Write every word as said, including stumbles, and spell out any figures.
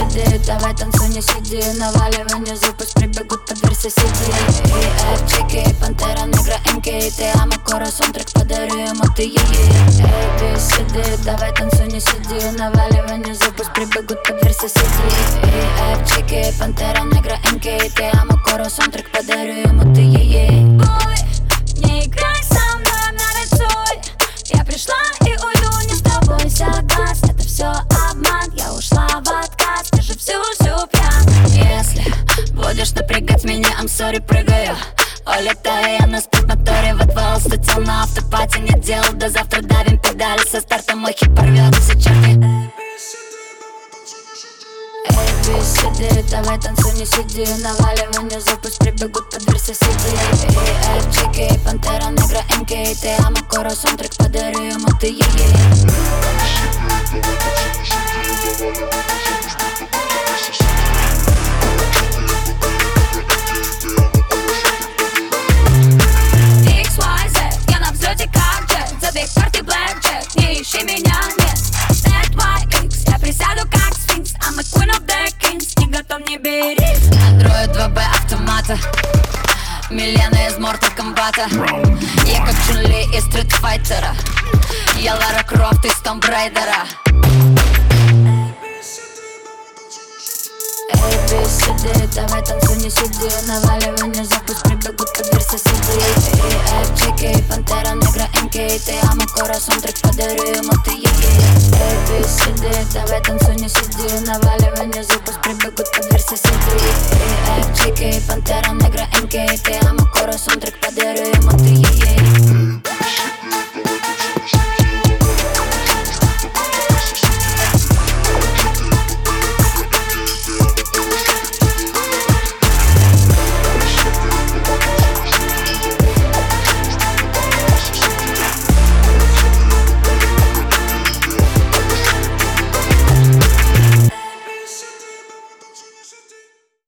си ди, давай танцуй, не сиди. Наваливай внизу, пусть прибегут под дверь соседи. И F, чеки, пантера, негра, эм кей. Te amo, corazón, трек подарю ему, ты ей. A, B, C, D, давай танцуй, не сиди. Наваливай внизу, пусть прибегут под дверь соседи. И F, чеки, пантера, негра, эм кей. Te amo, corazón, трек подарю ему, ты ей. Ой, не играй со мной, нарисуй. Я пришла и уйду, не с тобой соглас. Это все обман, я ушла в отказ. Ты же всю-всю пьян. Если будешь напрягать меня, I'm sorry, прыгаю. Улетаю я на спидмоторе в отвал. Статил на автопате, не делал, до завтра давим педали. Со старта мой хип порвется, черти. A, B, C, D, давай танцуй, не сиди. Наваливай внизу, пусть прибегут под дверь соседи. И F, чеки, пантера, негра, эм кей. Te amo, corazón, трек подарю ему, ты ей. Икс, уай, зет, я на взлете как джет. Забег карты блэкджек, не ищи меня, нет. зет, уай, икс, я присяду как сфинкс. I'm a queen of the kings, не готов, не бери. Андроид два бэ автомата, Милена из Mortal Kombat. Я как Чун-Ли из Street Fighter. Я Лара Крофт из Tomb Raider. A, B, C, D, давай танцуй, не сиди. Наваливай внизу, пусть прибегут под дверь соседи. И F, чеки, пантера, негра, эм кей. Te amo, corazón, трек подарю ему, ты ей. A, B, C, D, давай танцуй, не сиди. Наваливай внизу, пусть прибегут под дверь соседи. И F, чеки, пантера, негра, эм кей. Te amo, corazón, трек подарю ему, ты ей.